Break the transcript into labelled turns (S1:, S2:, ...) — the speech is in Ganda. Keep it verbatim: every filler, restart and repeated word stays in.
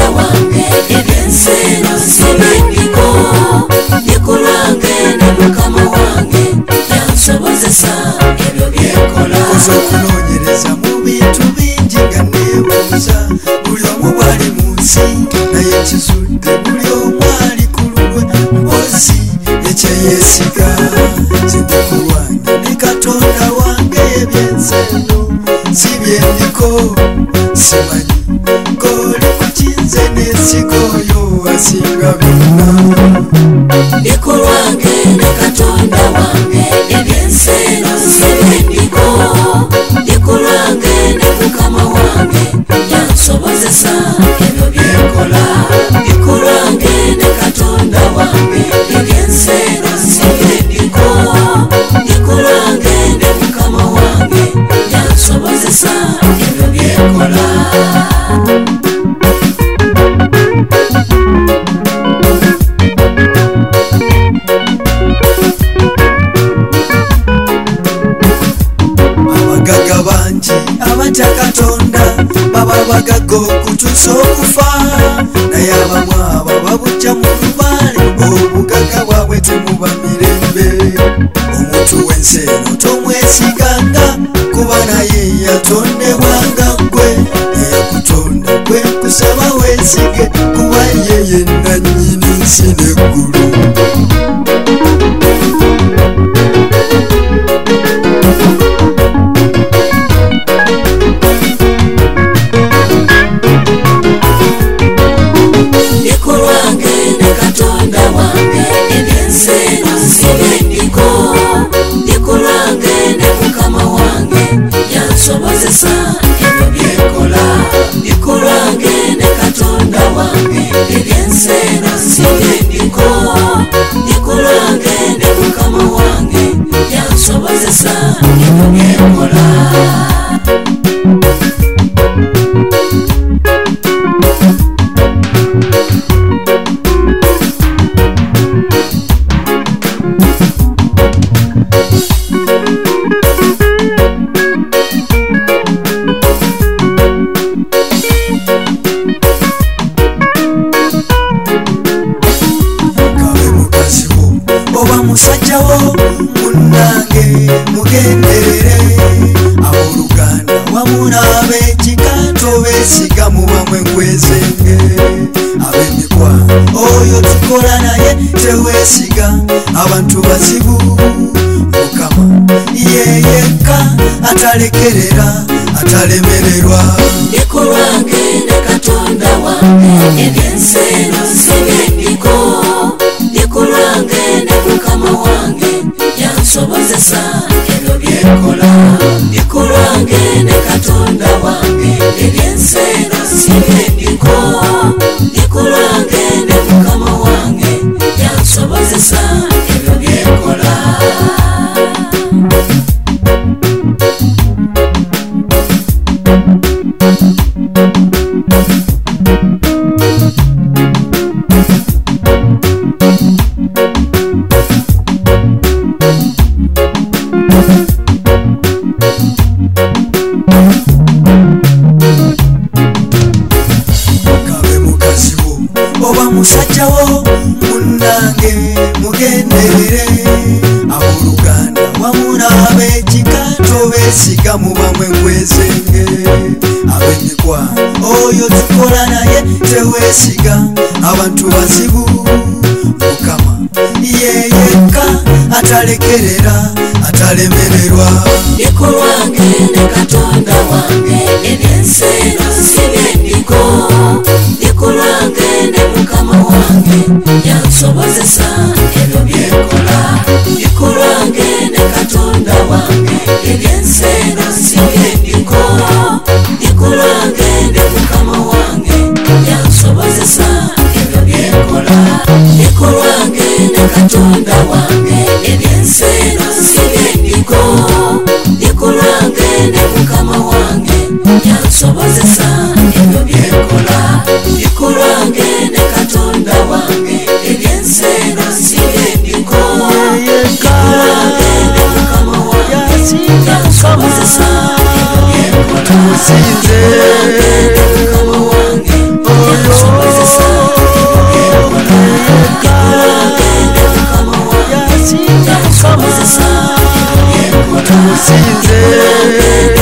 S1: wange ebyenseno sibindiko ndikulange ne mukama wange yansobozesa ebyo byekola
S2: oza okunoonyereza mu bintu bingi nga neebuuza buli omu bwali mu nsi naye kizudde buli omu ali ku lulwe mpozi ekyeyeesiga zindikulwange ne katonda wange ebyenseno si byendiko simanyi ng'oli ku kinze n'ensigo oyo asinga byonna
S1: ndikulwange ne katonda wange ebyenseno sibyendiko ndikulange ne mukama wange yansobozesa ebyo byekola ndikulange ne katonda wange ebyenseno sibyendiko ndikulange ne mukama wange yansobozesa ebyo byekola
S2: abagaga bangi abatya katonda baba bagaga okutuusa okufa naye abamu abo babujja mu lubaale obugaga bwabwe temuba mirembe omuntu w'ensi eno tomwesiganga kuba naye yatondebwanga gwe eyakutonda gwe kusaba weesige kuba yeye nannyini nsi n'eggulu
S1: ndikulwange ne katonda wange ebyenseno sibyendiko ndikulange ne mukama wange yansobozesa ebyo byekola ndikulange ne katonda wange ebyenseno sibyendiko ndikulange ne mukama wange yansobozesa ebyo byekola
S2: musajjawo munnange mugenderere abooluganda wamu n'ab'ekika tobeesiga mu bamwe nkwezenge ab'emikwano oyo tukola naye teweesiga abantu bazibu mukama yeyekka atalekerera atalemererwa
S1: ndikulwange ne katonda wange ebyenseno sibyendiko ndikulange ne mukama wange yansobozesa ebyo byekola ndikulange ne katonda wange ebyenseno sibyendiko ndikulange ne mukama wange yansobozesa ebyo byekola
S2: kabe mukazi wo oba musajjawo munnange mugenderere abooluganda wamu n'ab'ekika tobeesiga mu bamwe nkwezenge ab'emikwano oyo tukola naye teweesiga abantu bazibu mukama yeyekka atalekerera atalemererwa
S1: ndikulwange ne katonda wange ebyenseno sibyendiko ndikulange ne mukama wange yansobozesa ebyo byekola ndikulange ne katonda wange ebyenseno sibyendiko ndikulange ne mukama wange yansobozesa ebyo byekola ndikulwange ne katonda wange ebyenseno sibyendiko ndikulange ne mukama wange yansobozesa ebyo byekola ndikulange ne katonda wange ebyenseno sibyendiko ndikulange ne mukama wange yansobozesa ebyo byekola ndikulange ne mukama wange yansobozesa
S2: tumusinze